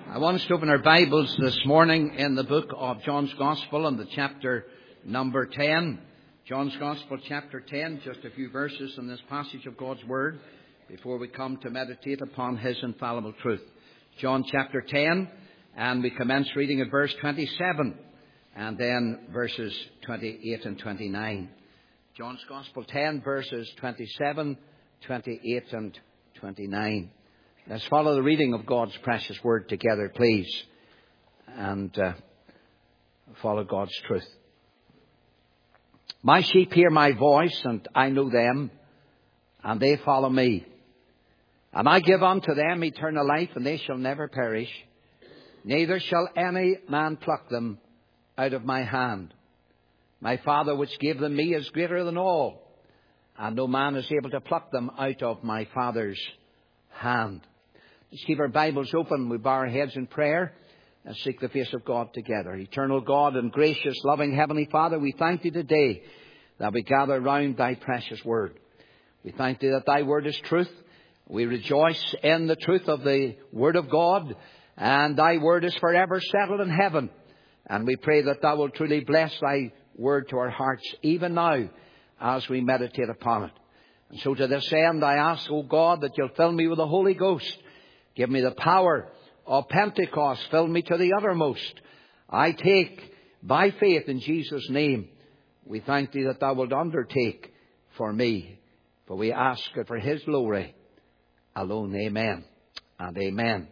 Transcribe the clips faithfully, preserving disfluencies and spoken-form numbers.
I want us to open our Bibles this morning in the book of John's Gospel and the chapter number ten. John's Gospel chapter ten, just a few verses in this passage of God's Word before we come to meditate upon His infallible truth. John chapter ten, and we commence reading at verse twenty-seven and then verses twenty-eight and twenty-nine. John's Gospel ten, verses twenty-seven, twenty-eight and twenty-nine. Let's follow the reading of God's precious Word together, please, and uh, follow God's truth. My sheep hear my voice, and I know them, and they follow me. And I give unto them eternal life, and they shall never perish, neither shall any man pluck them out of my hand. My Father which gave them me is greater than all, and no man is able to pluck them out of my Father's hand. Let's keep our Bibles open. We bow our heads in prayer and seek the face of God together. Eternal God and gracious, loving Heavenly Father, we thank Thee today that we gather round Thy precious Word. We thank Thee that Thy Word is truth. We rejoice in the truth of the Word of God, and Thy Word is forever settled in heaven. And we pray that Thou will truly bless Thy Word to our hearts even now as we meditate upon it. And so to this end I ask, O God, that You'll fill me with the Holy Ghost. Give me the power of Pentecost. Fill me to the uttermost. I take by faith in Jesus' name. We thank Thee that Thou wilt undertake for me. For we ask it for His glory alone. Amen and amen.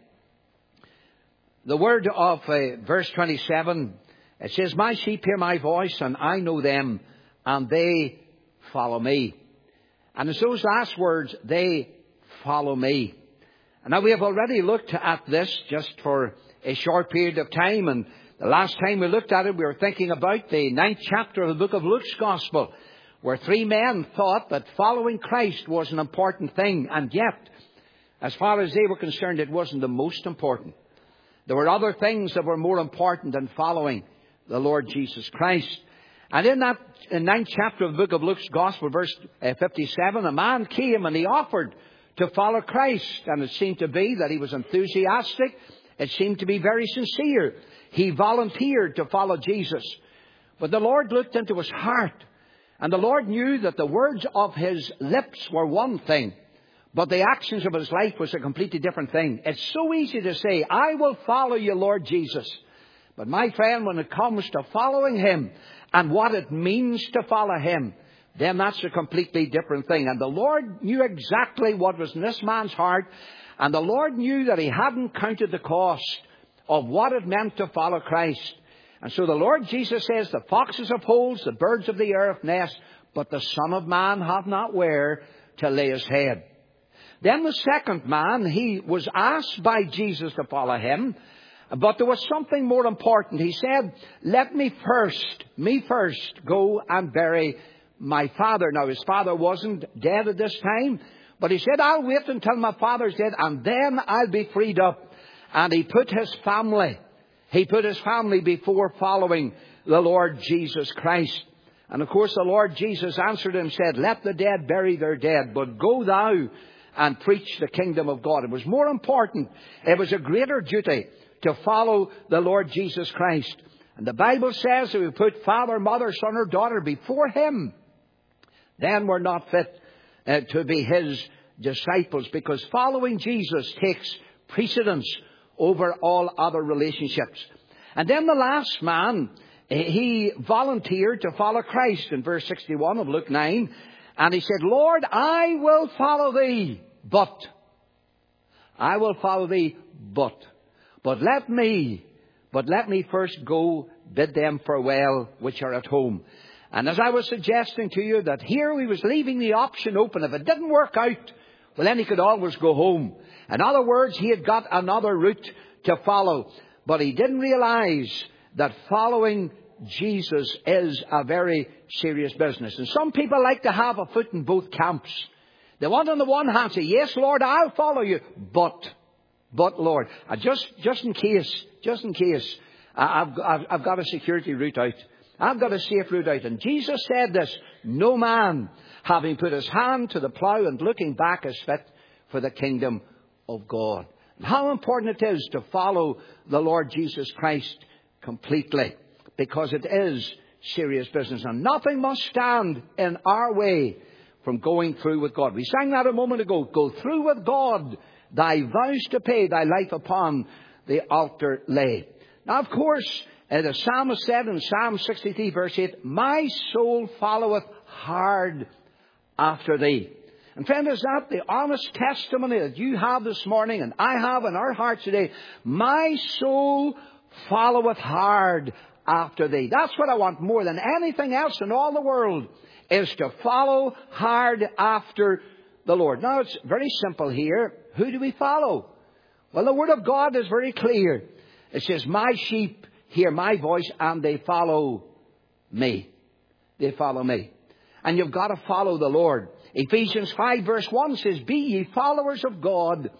The word of uh, verse twenty-seven, it says, My sheep hear my voice, and I know them, and they follow me. And it's those last words, they follow me. And now we have already looked at this just for a short period of time. And the last time we looked at it, we were thinking about the ninth chapter of the book of Luke's Gospel, where three men thought that following Christ was an important thing. And yet, as far as they were concerned, it wasn't the most important. There were other things that were more important than following the Lord Jesus Christ. And in that ninth chapter of the book of Luke's Gospel, verse fifty-seven, a man came and he offered to follow Christ. And it seemed to be that he was enthusiastic. It seemed to be very sincere. He volunteered to follow Jesus. But the Lord looked into his heart. And the Lord knew that the words of his lips were one thing, but the actions of his life was a completely different thing. It's so easy to say, I will follow you, Lord Jesus. But my friend, when it comes to following Him and what it means to follow Him, then that's a completely different thing. And the Lord knew exactly what was in this man's heart. And the Lord knew that he hadn't counted the cost of what it meant to follow Christ. And so the Lord Jesus says, the foxes have holes, the birds of the air have nests, but the Son of Man hath not where to lay his head. Then the second man, he was asked by Jesus to follow Him. But there was something more important. He said, let me first, me first, go and bury my father. Now, his father wasn't dead at this time, but he said, I'll wait until my father's dead, and then I'll be freed up. And he put his family, he put his family before following the Lord Jesus Christ. And of course, the Lord Jesus answered him and said, let the dead bury their dead, but go thou and preach the kingdom of God. It was more important. It was a greater duty to follow the Lord Jesus Christ. And the Bible says that we put father, mother, son or daughter before Him, then we're not fit uh, to be His disciples, because following Jesus takes precedence over all other relationships. And then the last man, he volunteered to follow Christ in verse sixty-one of Luke nine. And he said, Lord, I will follow Thee, but, I will follow Thee, but, but let me, but let me first go bid them farewell which are at home. And as I was suggesting to you, that here he was leaving the option open. If it didn't work out, well, then he could always go home. In other words, he had got another route to follow. But he didn't realize that following Jesus is a very serious business. And some people like to have a foot in both camps. They want on the one hand say, yes, Lord, I'll follow you. But, but Lord, uh, just, just in case, just in case, uh, I've, I've, I've got a security route out. I've got a safe route out. And Jesus said this, no man, having put his hand to the plough and looking back, is fit for the kingdom of God. How important it is to follow the Lord Jesus Christ completely, because it is serious business, and nothing must stand in our way from going through with God. We sang that a moment ago. Go through with God, thy vows to pay, thy life upon the altar lay. Now, of course, uh, the psalmist said in Psalm sixty-three, verse eight, my soul followeth hard after thee. And friend, is that the honest testimony that you have this morning and I have in our hearts today? My soul followeth hard after thee. That's what I want more than anything else in all the world, is to follow hard after the Lord. Now, it's very simple here. Who do we follow? Well, the Word of God is very clear. It says, my sheep hear my voice and they follow me. They follow me. And you've got to follow the Lord. Ephesians five verse one says, be ye followers of God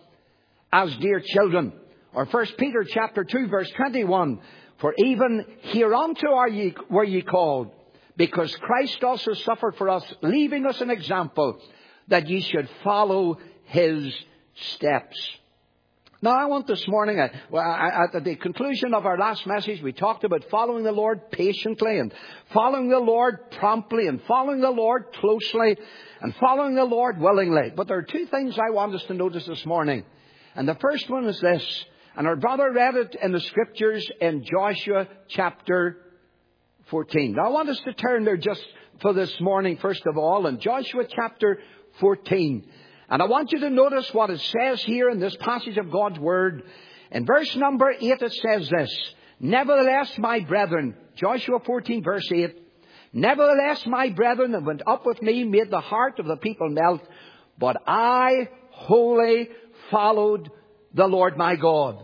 as dear children. Or First Peter chapter two verse twenty-one, for even hereunto are ye, were ye called, because Christ also suffered for us, leaving us an example, that ye should follow his steps. Now, I want this morning, uh, well, at the conclusion of our last message, we talked about following the Lord patiently, and following the Lord promptly, and following the Lord closely, and following the Lord willingly. But there are two things I want us to notice this morning. And the first one is this, and our brother read it in the Scriptures in Joshua chapter fourteen. Now, I want us to turn there just for this morning, first of all, in Joshua chapter fourteen. And I want you to notice what it says here in this passage of God's Word. In verse number eight it says this, nevertheless, my brethren, Joshua fourteen verse eight, nevertheless, my brethren that went up with me made the heart of the people melt, but I wholly followed the Lord my God.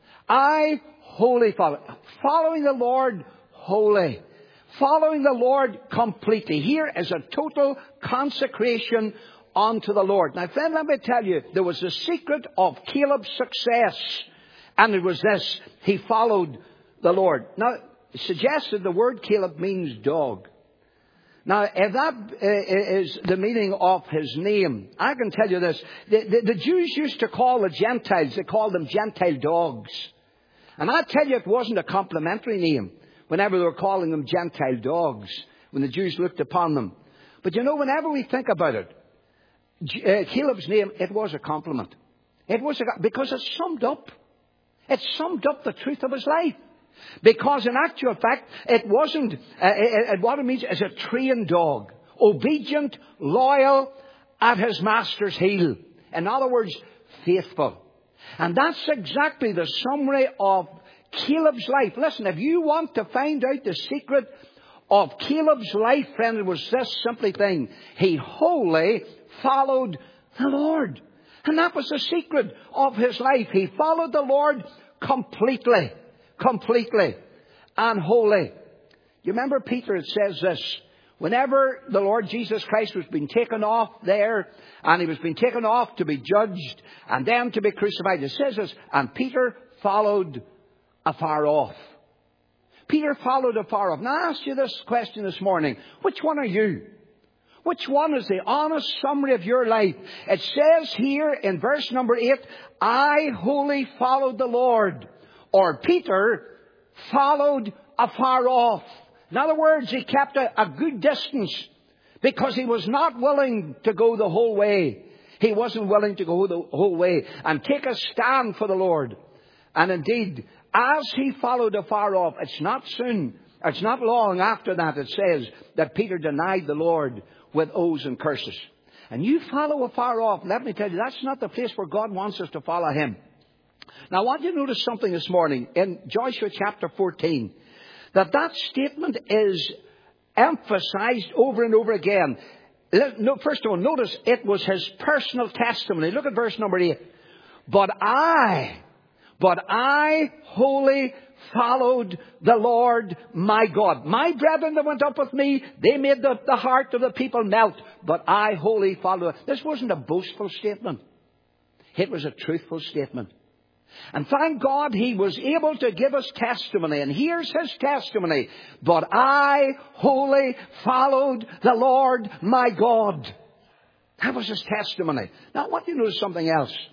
I wholly followed. Following the Lord wholly. Following the Lord completely. Here is a total consecration unto the Lord. Now, friend, let me tell you, there was a secret of Caleb's success, and it was this: he followed the Lord. Now, it suggests that the word Caleb means dog. Now, if that uh, is the meaning of his name, I can tell you this. The, the, the Jews used to call the Gentiles, they called them Gentile dogs. And I tell you, it wasn't a complimentary name whenever they were calling them Gentile dogs, when the Jews looked upon them. But you know, whenever we think about it, Uh, Caleb's name, it was a compliment. It was a, because it summed up. It summed up the truth of his life. Because in actual fact, it wasn't, uh, it, it, what it means is a trained dog. Obedient, loyal, at his master's heel. In other words, faithful. And that's exactly the summary of Caleb's life. Listen, if you want to find out the secret of Caleb's life, friend, it was this simply thing. He wholly followed the Lord. And that was the secret of his life. He followed the Lord completely. Completely. And wholly. You remember Peter, it says this. Whenever the Lord Jesus Christ was being taken off there, and he was being taken off to be judged, and then to be crucified, it says this, and Peter followed afar off. Peter followed afar off. Now I ask you this question this morning. Which one are you? Which one is the honest summary of your life? It says here in verse number eight, I wholly followed the Lord. Or Peter followed afar off. In other words, he kept a, a good distance because he was not willing to go the whole way. He wasn't willing to go the whole way and take a stand for the Lord. And indeed, as he followed afar off, it's not soon, it's not long after that, it says that Peter denied the Lord with oaths and curses. And you follow afar off, let me tell you, that's not the place where God wants us to follow him. Now, I want you to notice something this morning in Joshua chapter fourteen, that that statement is emphasized over and over again. First of all, notice it was his personal testimony. Look at verse number eight. But I, but I wholly followed the Lord my God. My brethren that went up with me, they made the, the heart of the people melt. But I wholly followed. This wasn't a boastful statement. It was a truthful statement. And thank God he was able to give us testimony. And here's his testimony. But I wholly followed the Lord my God. That was his testimony. Now I want you to notice something else.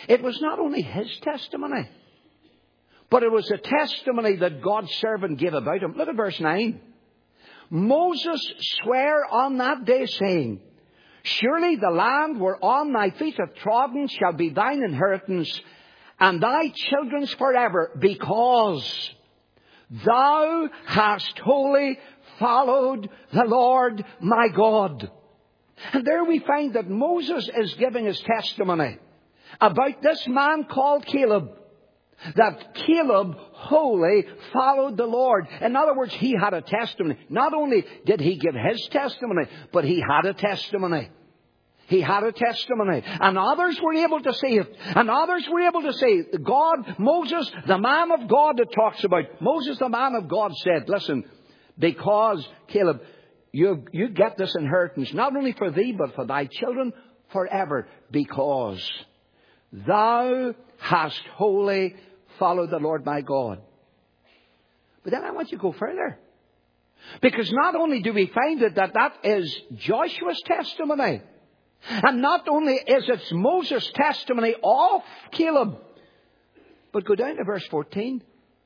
It was not only his testimony, but it was a testimony that God's servant gave about him. Look at verse nine. Moses sware on that day, saying, surely the land whereon thy feet have trodden shall be thine inheritance, and thy children's forever, because thou hast wholly followed the Lord my God. And there we find that Moses is giving his testimony about this man called Caleb. That Caleb wholly followed the Lord. In other words, he had a testimony. Not only did he give his testimony, but he had a testimony. He had a testimony. And others were able to see it. And others were able to say, God, Moses, the man of God that talks about, Moses, the man of God said, listen, because, Caleb, you, you get this inheritance, not only for thee, but for thy children forever, because thou hast wholly followed the Lord my God. But then I want you to go further. Because not only do we find it that that is Joshua's testimony, and not only is it Moses' testimony of Caleb, but go down to verse fourteen.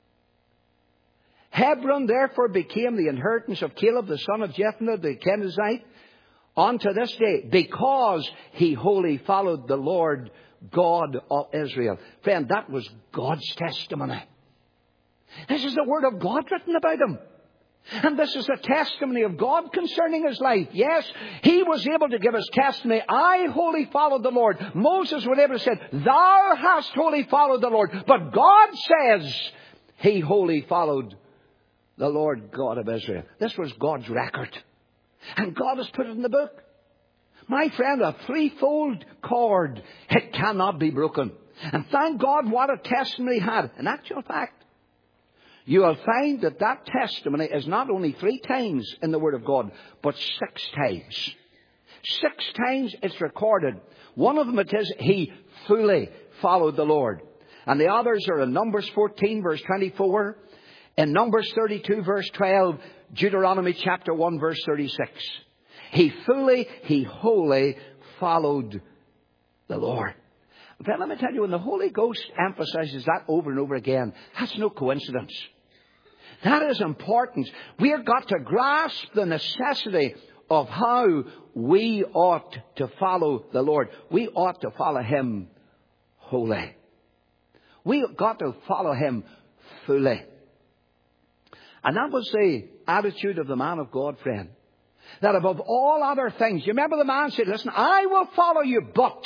Hebron therefore became the inheritance of Caleb, the son of Jephunneh, the Kenizzite, unto this day, because he wholly followed the Lord God of Israel. Friend, that was God's testimony. This is the word of God written about him. And this is the testimony of God concerning his life. Yes, he was able to give his testimony. I wholly followed the Lord. Moses was able to say, thou hast wholly followed the Lord. But God says he wholly followed the Lord God of Israel. This was God's record. And God has put it in the book. My friend, a threefold cord, it cannot be broken. And thank God what a testimony he had. In actual fact, you will find that that testimony is not only three times in the Word of God, but six times. Six times it's recorded. One of them it is, he fully followed the Lord. And the others are in Numbers fourteen, verse twenty-four, in Numbers thirty-two, verse twelve, Deuteronomy chapter one, verse thirty-six. He fully, he wholly followed the Lord. But let me tell you, when the Holy Ghost emphasizes that over and over again, that's no coincidence. That is important. We have got to grasp the necessity of how we ought to follow the Lord. We ought to follow him wholly. We have got to follow him fully. And that was the attitude of the man of God, friend. That above all other things, you remember the man said, listen, I will follow you, but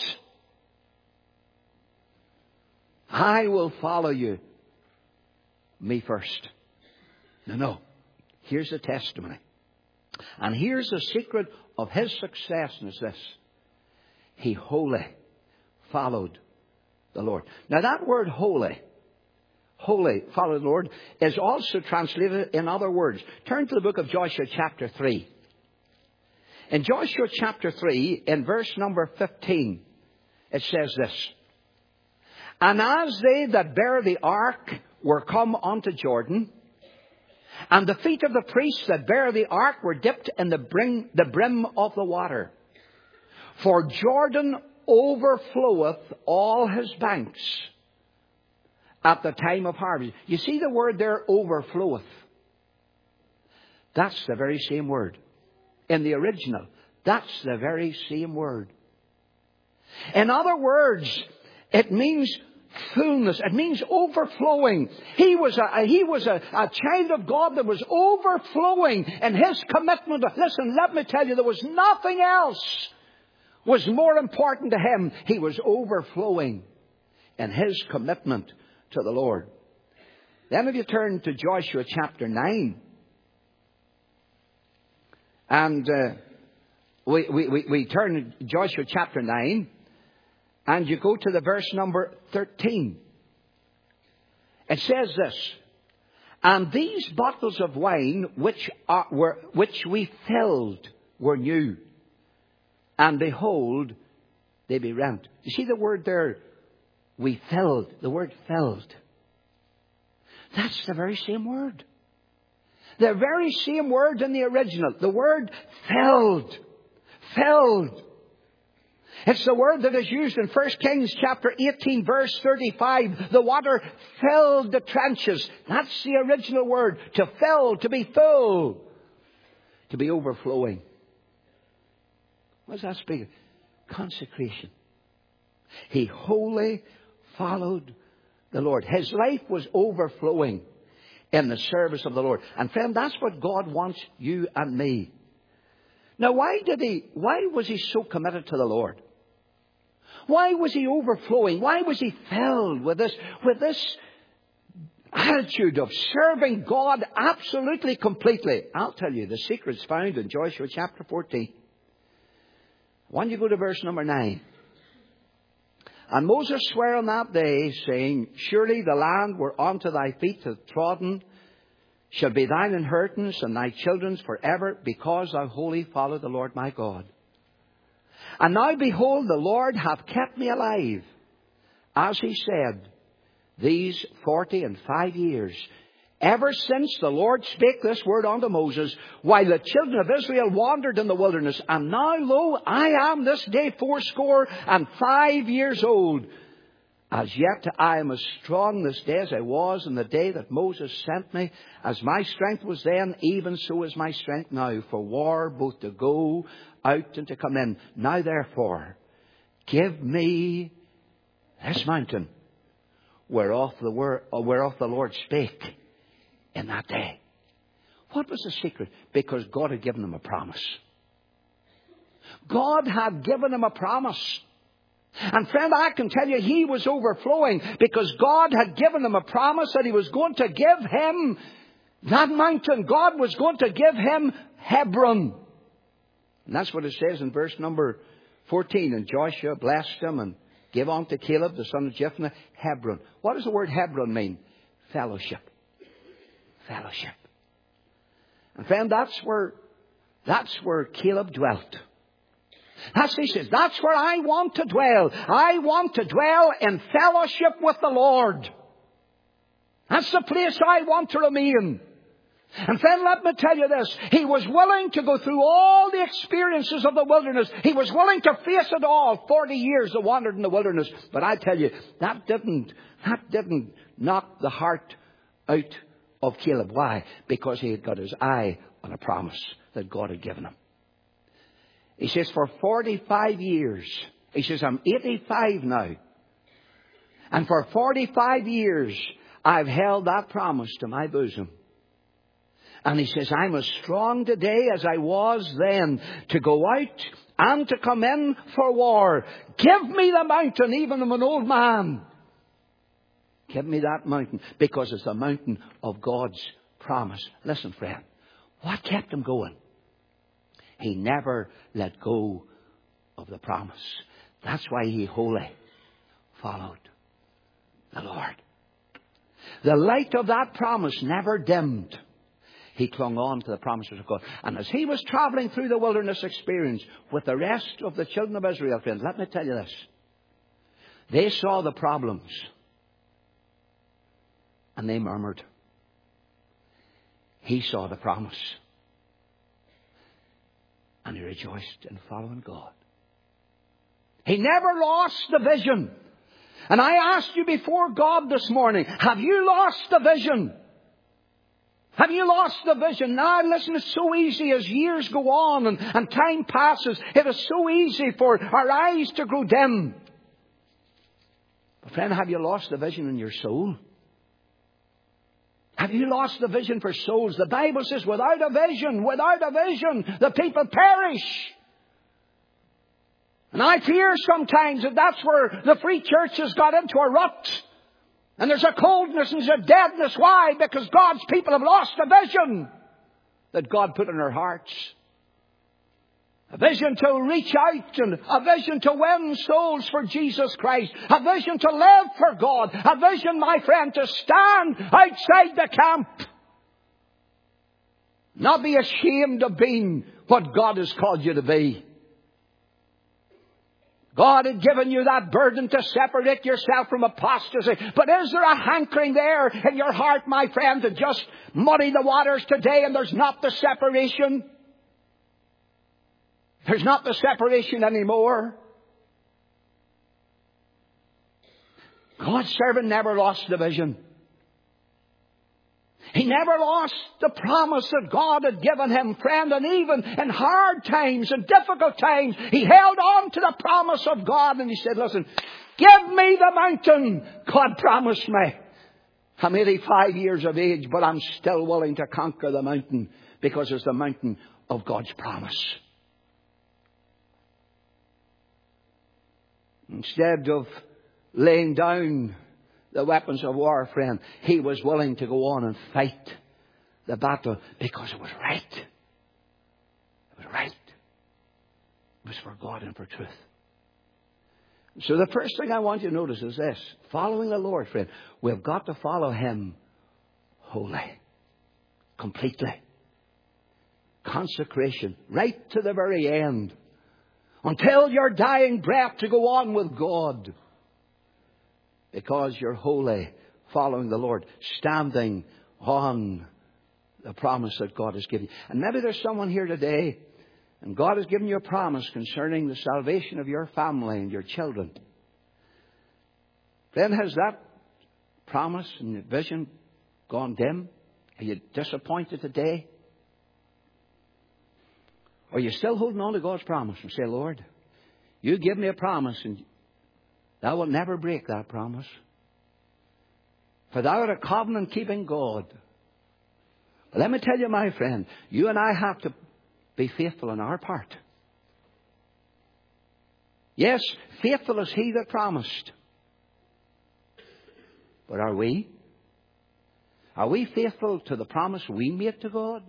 I will follow you, me first. No, no. Here's the testimony. And here's the secret of his success, and it's this. He wholly followed the Lord. Now that word holy, holy, follow the Lord, is also translated in other words. Turn to the book of Joshua chapter three. In Joshua chapter three, in verse number fifteen, it says this. And as they that bear the ark were come unto Jordan, and the feet of the priests that bear the ark were dipped in the brim, the brim of the water, for Jordan overfloweth all his banks at the time of harvest. You see the word there, overfloweth. That's the very same word. In the original, that's the very same word. In other words, it means fullness. It means overflowing. He was a, he was a, a child of God that was overflowing in his commitment. Listen, let me tell you, there was nothing else was more important to him. He was overflowing in his commitment to the Lord. Then if you turn to Joshua chapter nine, and uh, we, we, we, we turn to Joshua chapter nine, and you go to the verse number thirteen. It says this, and these bottles of wine which are, were which we filled were new, and behold, they be rent. You see the word there, we filled, the word filled. That's the very same word. The very same word in the original. The word filled. Filled. It's the word that is used in First Kings chapter eighteen, verse thirty-five. The water filled the trenches. That's the original word. To fill, to be full, to be overflowing. What does that speak of? Consecration. He wholly followed the Lord. His life was overflowing in the service of the Lord. And friend, that's what God wants you and me. Now, why did he, why was he so committed to the Lord? Why was he overflowing? Why was he filled with this, with this attitude of serving God absolutely, completely? I'll tell you, the secret's found in Joshua chapter fourteen. Why don't you go to verse number nine? And Moses sware on that day, saying, surely the land whereunto thy feet have trodden shall be thine inheritance and thy children's forever, because thou wholly follow the Lord my God. And now behold, the Lord hath kept me alive, as he said, these forty and five years, ever since the Lord spake this word unto Moses, while the children of Israel wandered in the wilderness. And now, lo, I am this day fourscore and five years old. As yet I am as strong this day as I was in the day that Moses sent me. As my strength was then, even so is my strength now, for war, both to go out and to come in. Now therefore, give me this mountain whereof the, word, whereof the Lord spake in that day. What was the secret? Because God had given him a promise. God had given him a promise. And friend, I can tell you, he was overflowing because God had given him a promise that he was going to give him that mountain. God was going to give him Hebron. And that's what it says in verse number fourteen. And Joshua blessed him and gave unto Caleb, the son of Jephunneh, Hebron. What does the word Hebron mean? Fellowship. Fellowship. And friend, that's where, that's where Caleb dwelt. That's, he says, that's where I want to dwell. I want to dwell in fellowship with the Lord. That's the place I want to remain. And friend, let me tell you this. He was willing to go through all the experiences of the wilderness. He was willing to face it all. Forty years of wandered in the wilderness. But I tell you, that didn't, that didn't knock the heart out of Caleb. Why? Because he had got his eye on a promise that God had given him. He says, for forty-five years, he says, I'm eighty-five now. And for forty-five years, I've held that promise to my bosom. And he says, I'm as strong today as I was then to go out and to come in for war. Give me the mountain, even I'm an old man. Give me that mountain, because it's the mountain of God's promise. Listen, friend, what kept him going? He never let go of the promise. That's why he wholly followed the Lord. The light of that promise never dimmed. He clung on to the promises of God. And as he was traveling through the wilderness experience with the rest of the children of Israel, friends, let me tell you this. They saw the problems and they murmured. He saw the promise. And he rejoiced in following God. He never lost the vision. And I asked you before God this morning, have you lost the vision? Have you lost the vision? Now listen, it's so easy as years go on and, and time passes. It is so easy for our eyes to grow dim. But friend, have you lost the vision in your soul? Have you lost the vision for souls? The Bible says, without a vision, without a vision, the people perish. And I fear sometimes that that's where the free church has got into a rut. And there's a coldness and there's a deadness. Why? Because God's people have lost the vision that God put in their hearts. A vision to reach out and a vision to win souls for Jesus Christ. A vision to live for God. A vision, my friend, to stand outside the camp. Not be ashamed of being what God has called you to be. God had given you that burden to separate yourself from apostasy. But is there a hankering there in your heart, my friend, to just muddy the waters today and there's not the separation? There's not the separation anymore. God's servant never lost the vision. He never lost the promise that God had given him, friend. And even in hard times and difficult times, he held on to the promise of God. And he said, listen, give me the mountain God promised me. I'm eighty-five years of age, but I'm still willing to conquer the mountain because it's the mountain of God's promise. Instead of laying down the weapons of war, friend, he was willing to go on and fight the battle because it was right. It was right. It was for God and for truth. So the first thing I want you to notice is this. Following the Lord, friend, we've got to follow Him wholly, completely. Consecration, right to the very end. Until your dying breath to go on with God. Because you're wholly following the Lord, standing on the promise that God has given you. And maybe there's someone here today, and God has given you a promise concerning the salvation of your family and your children. Then has that promise and vision gone dim? Are you disappointed today? Or are you still holding on to God's promise and say, Lord, you give me a promise and Thou wilt never break that promise. For Thou art a covenant-keeping God. But let me tell you, my friend, you and I have to be faithful in our part. Yes, faithful is He that promised. But are we? Are we faithful to the promise we made to God?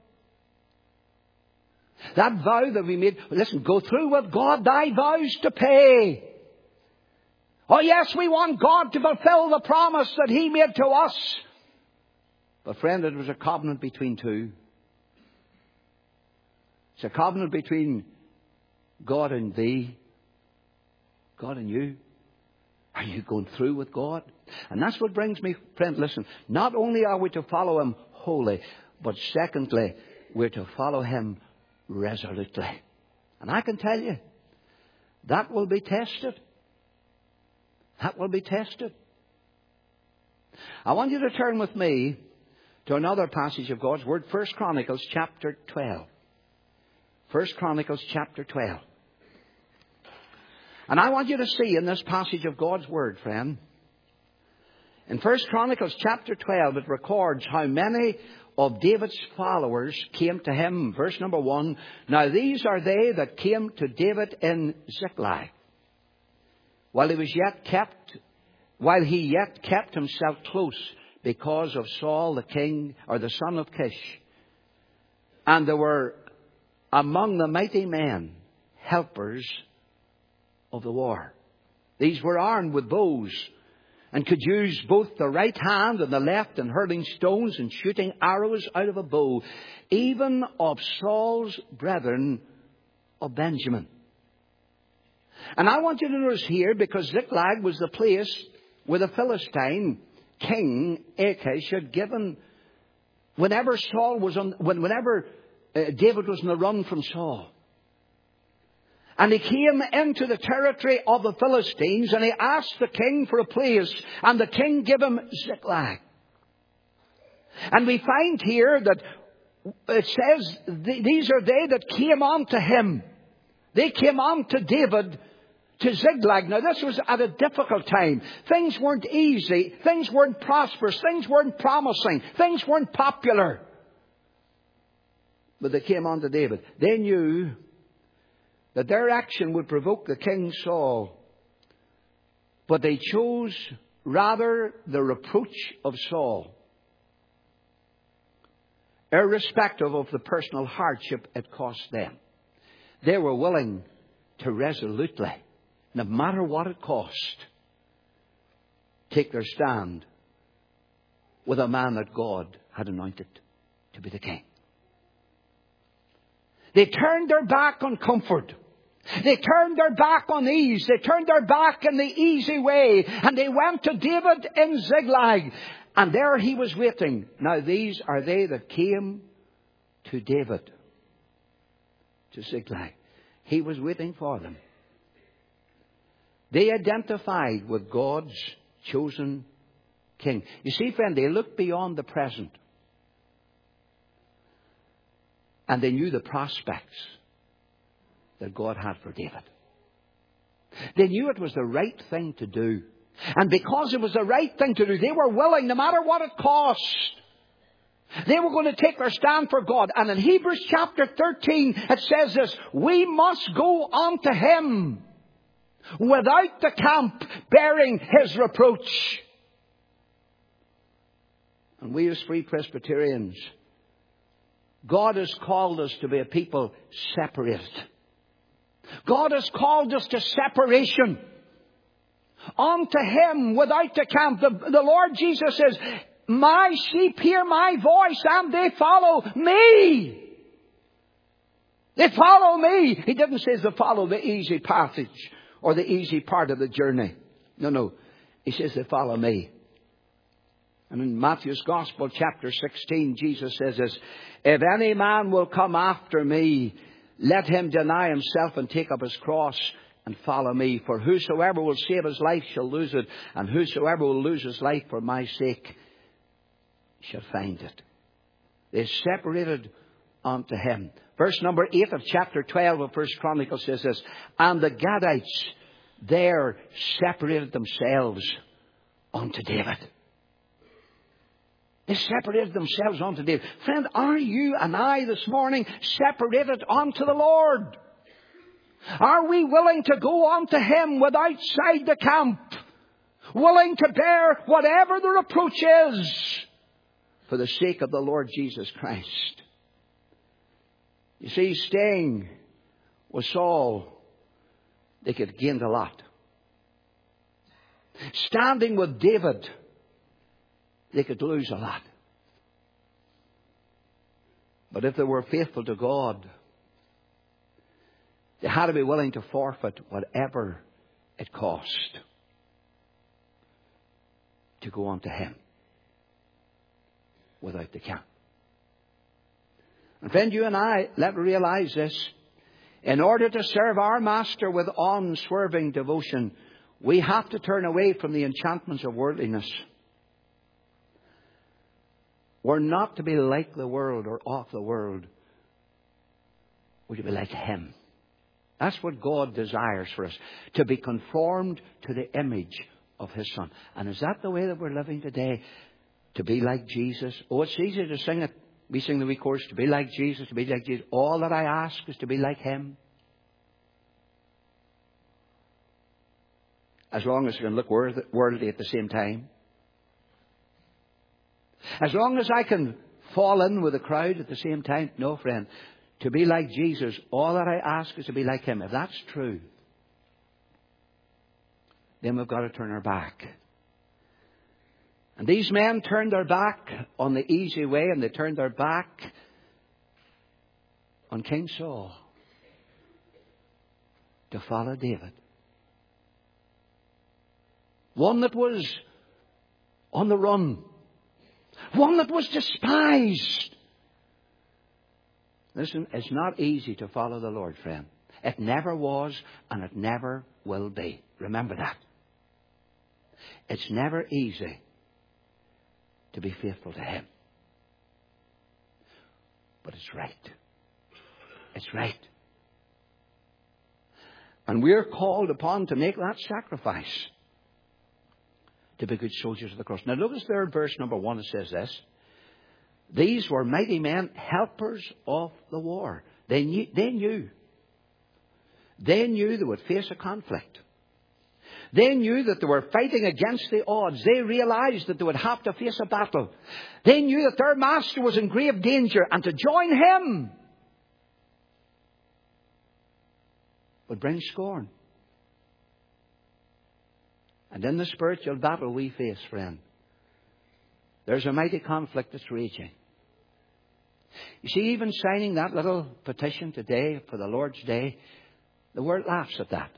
That vow that we made, listen, go through with God thy vows to pay. Oh yes, we want God to fulfill the promise that He made to us. But friend, it was a covenant between two. It's a covenant between God and thee. God and you. Are you going through with God? And that's what brings me, friend, listen. Not only are we to follow Him wholly, but secondly, we're to follow Him resolutely. And I can tell you, that will be tested. That will be tested. I want you to turn with me to another passage of God's Word, First Chronicles chapter twelve. First Chronicles chapter twelve. And I want you to see in this passage of God's Word, friend, in First Chronicles chapter twelve, it records how many of David's followers came to him. Verse number one. Now these are they that came to David in Ziklag, while he was yet kept, while he yet kept himself close because of Saul the king, or the son of Kish. And there were among the mighty men helpers of the war. These were armed with bows and could use both the right hand and the left in hurling stones and shooting arrows out of a bow, even of Saul's brethren of Benjamin. And I want you to notice here, because Ziklag was the place where the Philistine king Achish had given, whenever Saul was on, when, whenever uh, David was on the run from Saul. And he came into the territory of the Philistines and he asked the king for a place, and the king gave him Ziklag. And we find here that it says these are they that came on to him. They came on to David to Ziklag. Now this was at a difficult time. Things weren't easy. Things weren't prosperous. Things weren't promising. Things weren't popular. But they came on to David. They knew that their action would provoke the king Saul. But they chose rather the reproach of Saul, irrespective of the personal hardship it cost them. They were willing to resolutely, no matter what it cost, take their stand with a man that God had anointed to be the king. They turned their back on comfort. They turned their back on ease. They turned their back in the easy way. And they went to David in Ziklag. And there he was waiting. Now these are they that came to David to Ziklag. He was waiting for them. They identified with God's chosen king. You see, friend, they looked beyond the present. And they knew the prospects that God had for David. They knew it was the right thing to do. And because it was the right thing to do, they were willing, no matter what it cost. They were going to take their stand for God. And in Hebrews chapter thirteen, it says this: we must go unto Him without the camp, bearing His reproach. And we as Free Presbyterians, God has called us to be a people separated. God has called us to separation. Unto Him without the camp. The, the Lord Jesus says, my sheep hear my voice and they follow me. They follow me. He didn't say they follow the easy passage or the easy part of the journey. No, no. He says they follow me. And in Matthew's Gospel, chapter sixteen, Jesus says this: if any man will come after me, let him deny himself and take up his cross and follow me. For whosoever will save his life shall lose it, and whosoever will lose his life for my sake shall find it. They separated unto Him. Verse number eight of chapter twelve of First Chronicles says this: and the Gadites there separated themselves unto David. They separated themselves unto David. Friend, are you and I this morning separated unto the Lord? Are we willing to go unto Him with outside the camp? Willing to bear whatever the reproach is for the sake of the Lord Jesus Christ? You see, staying with Saul, they could gain a lot. Standing with David, they could lose a lot. But if they were faithful to God, they had to be willing to forfeit whatever it cost to go on to Him without the camp. And friend, you and I, let me realize this: in order to serve our Master with unswerving devotion, we have to turn away from the enchantments of worldliness. We're not to be like the world or of the world. We're to be like Him. That's what God desires for us. To be conformed to the image of His Son. And is that the way that we're living today? To be like Jesus? Oh, it's easy to sing it. We sing the wee chorus, to be like Jesus, to be like Jesus. All that I ask is to be like Him. As long as I can look worldly at the same time. As long as I can fall in with the crowd at the same time. No, friend. To be like Jesus, all that I ask is to be like Him. If that's true, then we've got to turn our back. And these men turned their back on the easy way, and they turned their back on King Saul to follow David. One that was on the run. One that was despised. Listen, it's not easy to follow the Lord, friend. It never was, and it never will be. Remember that. It's never easy to be faithful to Him. But it's right. It's right. And we're called upon to make that sacrifice to be good soldiers of the cross. Now notice there in verse number one it says this: these were mighty men, helpers of the war. They knew, they knew. They knew they would face a conflict. They knew that they were fighting against the odds. They realized that they would have to face a battle. They knew that their master was in grave danger, and to join him would bring scorn. And in the spiritual battle we face, friend, there's a mighty conflict that's raging. You see, even signing that little petition today for the Lord's Day, the world laughs at that.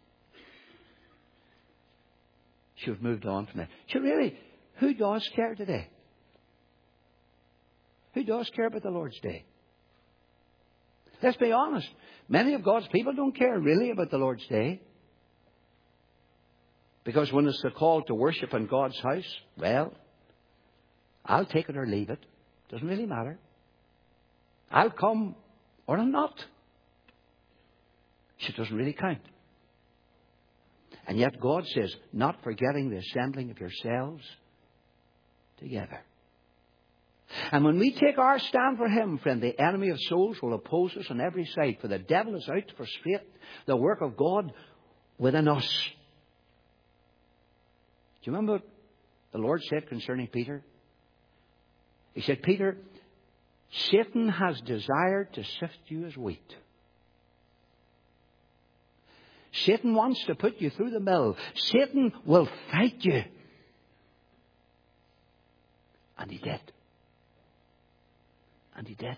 Should have moved on from that. So really, who does care today? Who does care about the Lord's Day? Let's be honest. Many of God's people don't care really about the Lord's Day. Because when it's the call to worship in God's house, well, I'll take it or leave it. Doesn't really matter. I'll come or I'll not. It doesn't really count. And yet God says, not forgetting the assembling of yourselves together. And when we take our stand for Him, friend, the enemy of souls will oppose us on every side. For the devil is out to frustrate the work of God within us. Do you remember what the Lord said concerning Peter? He said, Peter, Satan has desired to sift you as wheat. Satan wants to put you through the mill. Satan will fight you. And he did. And he did.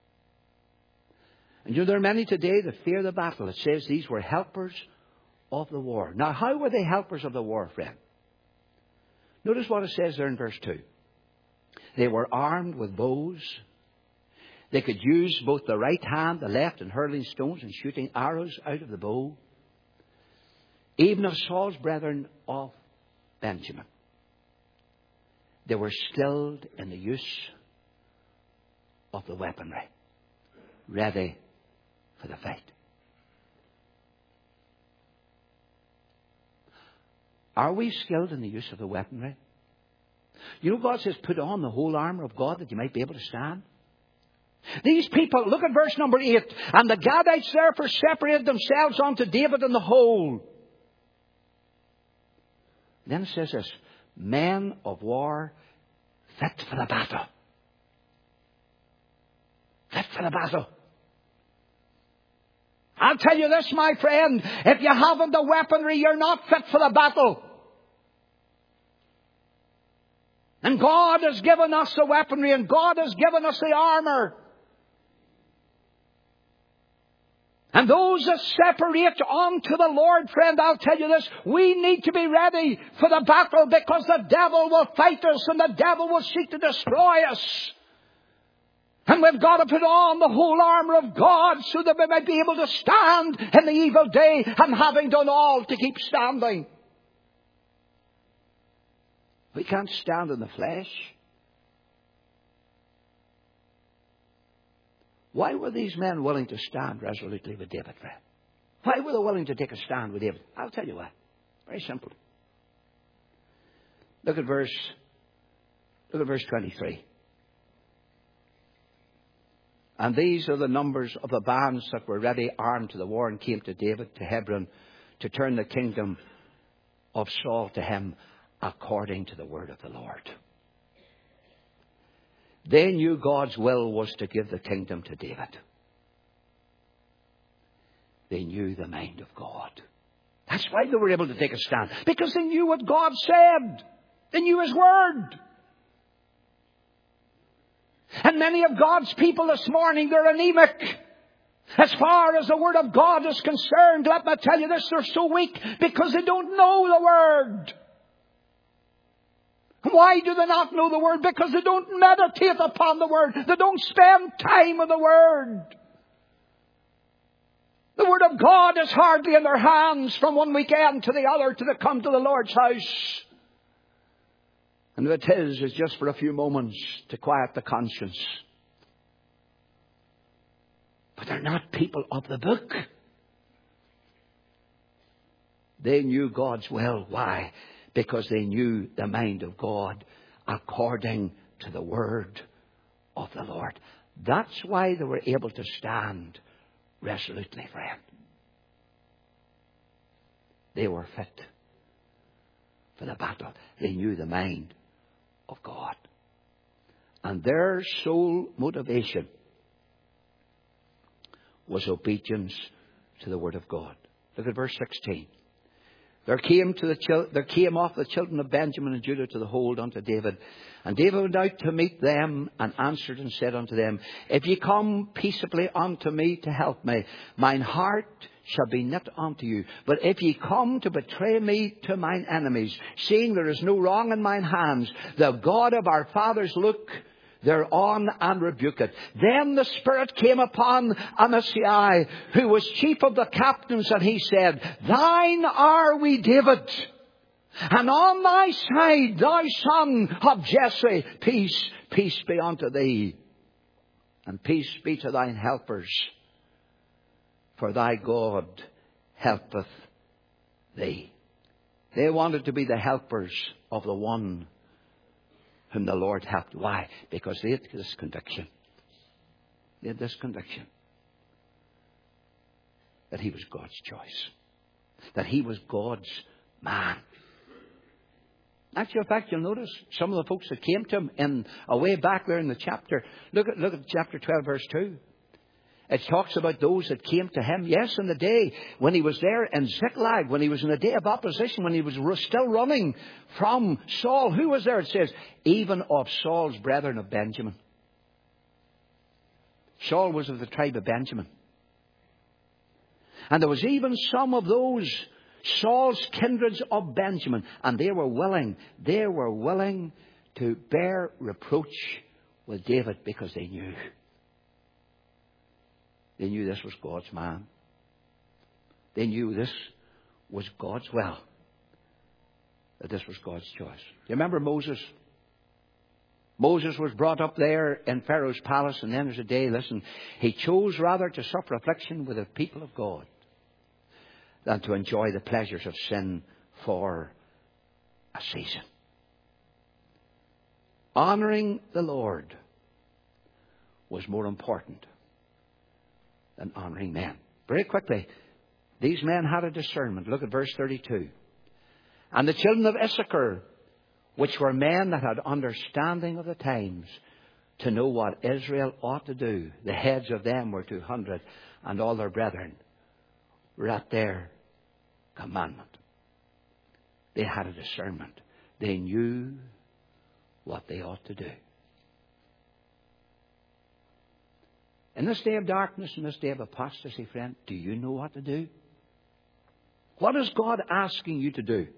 And you know, there are many today that fear the battle. It says these were helpers of the war. Now, how were they helpers of the war, friend? Notice what it says there in verse two. They were armed with bows. They could use both the right hand, the left, in hurling stones and shooting arrows out of the bow. Even of Saul's brethren of Benjamin. They were skilled in the use of the weaponry, ready for the fight. Are we skilled in the use of the weaponry? You know, God says, put on the whole armour of God that you might be able to stand. These people, look at verse number eight. And the Gadites therefore separated themselves unto David and the whole. Then it says this, men of war fit for the battle. Fit for the battle. I'll tell you this, my friend, if you haven't the weaponry, you're not fit for the battle. And God has given us the weaponry, and God has given us the armour. And those that separate unto the Lord, friend, I'll tell you this, we need to be ready for the battle, because the devil will fight us and the devil will seek to destroy us. And we've got to put on the whole armour of God so that we might be able to stand in the evil day, and having done all, to keep standing. We can't stand in the flesh. Why were these men willing to stand resolutely with David, friend? Why were they willing to take a stand with David? I'll tell you why. Very simple. Look at verse, look at verse twenty-three. And these are the numbers of the bands that were ready armed to the war, and came to David to Hebron to turn the kingdom of Saul to him, according to the word of the Lord. They knew God's will was to give the kingdom to David. They knew the mind of God. That's why they were able to take a stand. Because they knew what God said. They knew His word. And many of God's people this morning, they're anemic. As far as the word of God is concerned, let me tell you this, they're so weak because they don't know the word. Why do they not know the word? Because they don't meditate upon the word. They don't spend time with the word. The word of God is hardly in their hands from one weekend to the other till they come to the Lord's house. And if it is, it's just for a few moments to quiet the conscience. But they're not people of the book. They knew God's will. Why? Because they knew the mind of God according to the word of the Lord. That's why they were able to stand resolutely, friend. They were fit for the battle. They knew the mind of God. And their sole motivation was obedience to the word of God. Look at verse sixteen. There came to the chil- there came off the children of Benjamin and Judah to the hold unto David. And David went out to meet them, and answered and said unto them, If ye come peaceably unto me to help me, mine heart shall be knit unto you. But if ye come to betray me to mine enemies, seeing there is no wrong in mine hands, the God of our fathers look thereon and rebuke it. Then the Spirit came upon Amasai, who was chief of the captains, and he said, Thine are we, David. And on thy side, thou son of Jesse, peace, peace be unto thee. And peace be to thine helpers. For thy God helpeth thee. They wanted to be the helpers of the one whom the Lord helped. Why? Because they had this conviction. They had this conviction that he was God's choice. That he was God's man. Actually, in fact, you'll notice some of the folks that came to him in a way back there in the chapter. Look at, look at chapter twelve, verse two. It talks about those that came to him. Yes, in the day when he was there in Ziklag, when he was in a day of opposition, when he was still running from Saul. Who was there? It says, even of Saul's brethren of Benjamin. Saul was of the tribe of Benjamin. And there was even some of those Saul's kindreds of Benjamin. And they were willing, they were willing to bear reproach with David because they knew. They knew this was God's man. They knew this was God's will. That this was God's choice. You remember Moses? Moses was brought up there in Pharaoh's palace, and then there's a day, listen, he chose rather to suffer affliction with the people of God than to enjoy the pleasures of sin for a season. Honouring the Lord was more important than honouring men. Very quickly, these men had a discernment. Look at verse thirty-two. And the children of Issachar, which were men that had understanding of the times, to know what Israel ought to do. The heads of them were two hundred, and all their brethren were at their commandment. They had a discernment. They knew what they ought to do. In this day of darkness, in this day of apostasy, friend, do you know what to do? What is God asking you to do?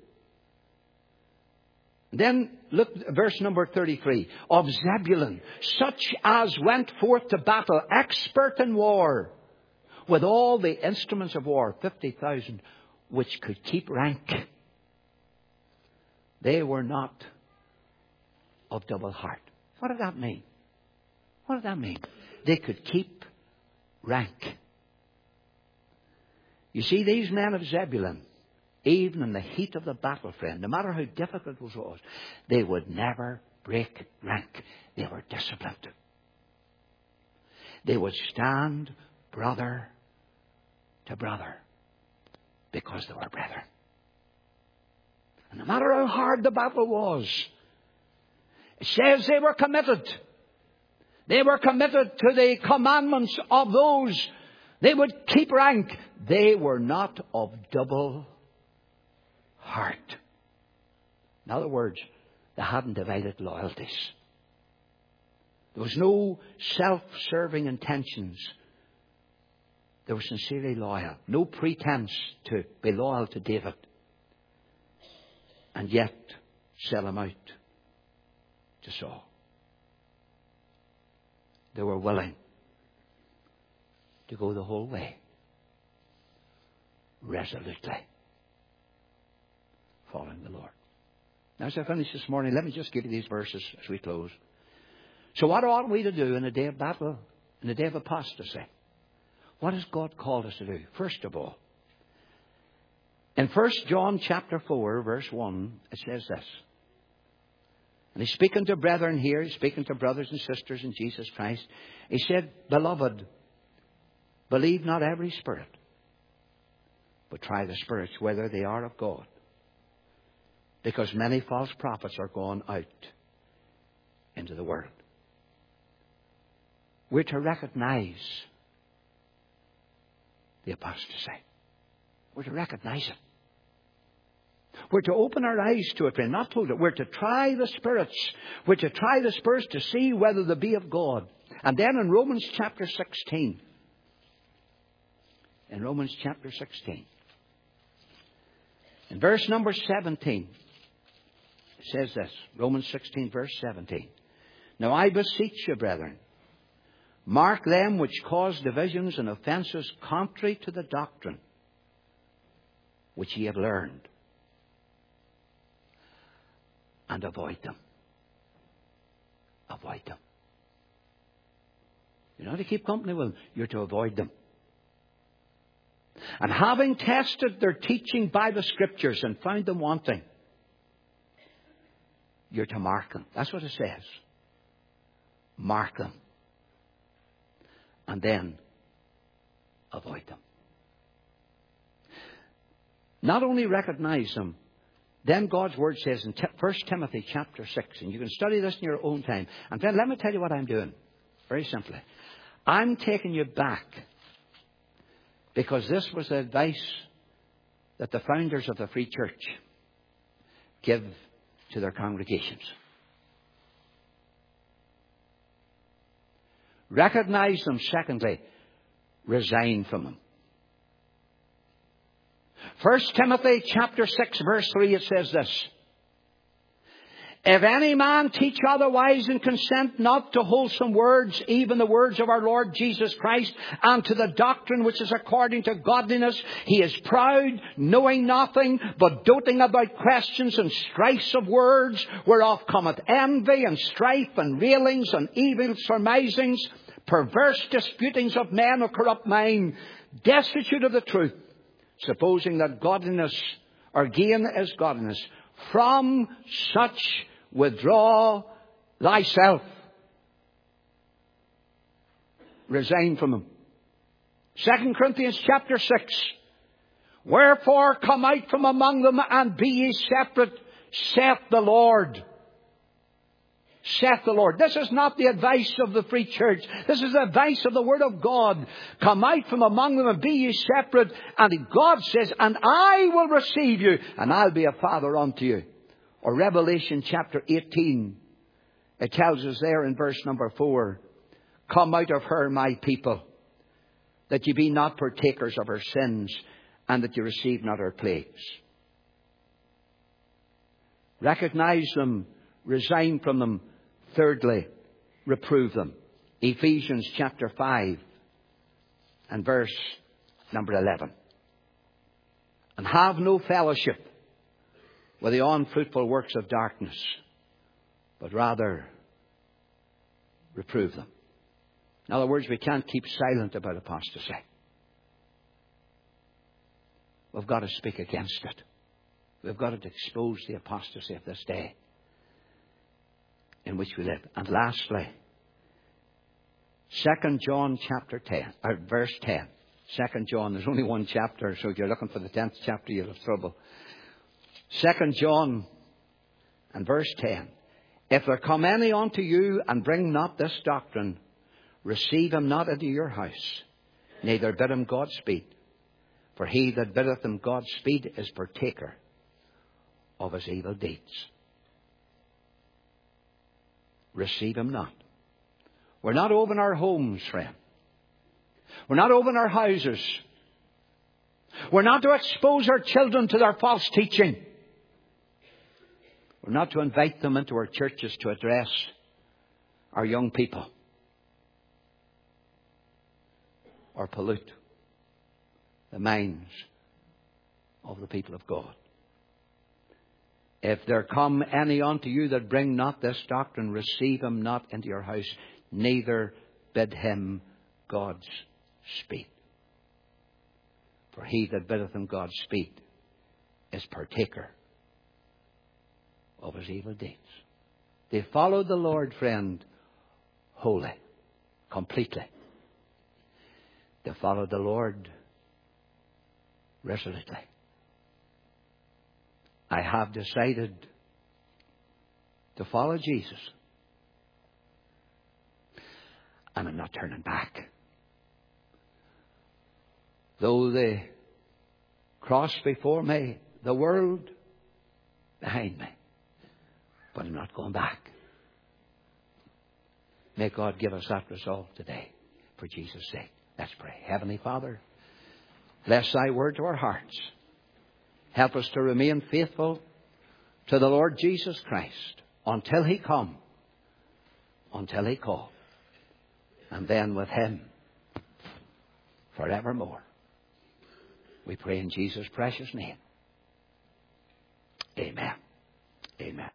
Then look at verse number thirty-three. Of Zebulun, such as went forth to battle, expert in war, with all the instruments of war, fifty thousand, which could keep rank. They were not of double heart. What did that mean? What did that mean? They could keep rank. You see, these men of Zebulun, even in the heat of the battle, friend, no matter how difficult it was, they would never break rank. They were disciplined. They would stand brother to brother because they were brethren. And no matter how hard the battle was, it says they were committed. They were committed to the commandments of those. They would keep rank. They were not of double heart. In other words, they hadn't divided loyalties. There was no self-serving intentions. They were sincerely loyal. No pretense to be loyal to David. And yet sell him out to Saul. They were willing to go the whole way, resolutely, following the Lord. Now, as I finish this morning, let me just give you these verses as we close. So what ought we to do in a day of battle, in a day of apostasy? What has God called us to do? First of all, in First John chapter four, verse one, it says this. And he's speaking to brethren here. He's speaking to brothers and sisters in Jesus Christ. He said, Beloved, believe not every spirit, but try the spirits whether they are of God. Because many false prophets are gone out into the world. We're to recognize the apostasy. We're to recognize it. We're to open our eyes to it, friend, not to it. We're to try the spirits. We're to try the spirits to see whether they be of God. And then in Romans chapter sixteen, in Romans chapter sixteen, in verse number seventeen, it says this, Romans sixteen, verse seventeen. Now I beseech you, brethren, mark them which cause divisions and offences contrary to the doctrine which ye have learned. and avoid them. Avoid them. You're not to keep company with them. You're to avoid them. And having tested their teaching by the Scriptures and found them wanting, you're to mark them. That's what it says. Mark them. And then avoid them. Not only recognize them, then God's Word says in First Timothy chapter six, and you can study this in your own time. And then let me tell you what I'm doing. Very simply. I'm taking you back because this was the advice that the founders of the Free Church give to their congregations. Recognize them. Secondly, resign from them. First Timothy chapter six verse three, it says this. If any man teach otherwise and consent not to wholesome words, even the words of our Lord Jesus Christ, and to the doctrine which is according to godliness, he is proud, knowing nothing, but doting about questions and strifes of words, whereof cometh envy and strife and railings and evil surmisings, perverse disputings of men of corrupt mind, destitute of the truth, supposing that godliness or gain is godliness. From such withdraw thyself. Resign from them. Second Corinthians chapter six. Wherefore come out from among them and be ye separate, saith the Lord. Saith the Lord. This is not the advice of the Free Church. This is the advice of the Word of God. Come out from among them and be ye separate. And God says, and I will receive you, and I'll be a father unto you. Or Revelation chapter eighteen. It tells us there in verse number four. Come out of her, my people, that ye be not partakers of her sins, and that ye receive not her plagues. Recognize them. Resign from them. Thirdly, reprove them. Ephesians chapter five and verse number eleven. And have no fellowship with the unfruitful works of darkness, but rather reprove them. In other words, we can't keep silent about apostasy. We've got to speak against it. We've got to expose the apostasy of this day in which we live. And lastly, Second John chapter ten, or verse ten. Second John, there's only one chapter, so if you're looking for the tenth chapter, you'll have trouble. Second John and verse ten. If there come any unto you and bring not this doctrine, receive him not into your house, neither bid him Godspeed. For he that biddeth him Godspeed is partaker of his evil deeds. Receive him not. We're not over in our homes, friend. We're not over in our houses. We're not to expose our children to their false teaching. We're not to invite them into our churches to address our young people or pollute the minds of the people of God. If there come any unto you that bring not this doctrine, receive him not into your house, neither bid him God's speed. For he that biddeth him God's speed is partaker of his evil deeds. They followed the Lord, friend, wholly, completely. They followed the Lord resolutely. I have decided to follow Jesus. And I'm not turning back. Though the cross before me, the world behind me. But I'm not going back. May God give us that resolve today for Jesus' sake. Let's pray. Heavenly Father, bless thy word to our hearts. Help us to remain faithful to the Lord Jesus Christ until he come, until he call, and then with him forevermore. We pray in Jesus' precious name. Amen. Amen.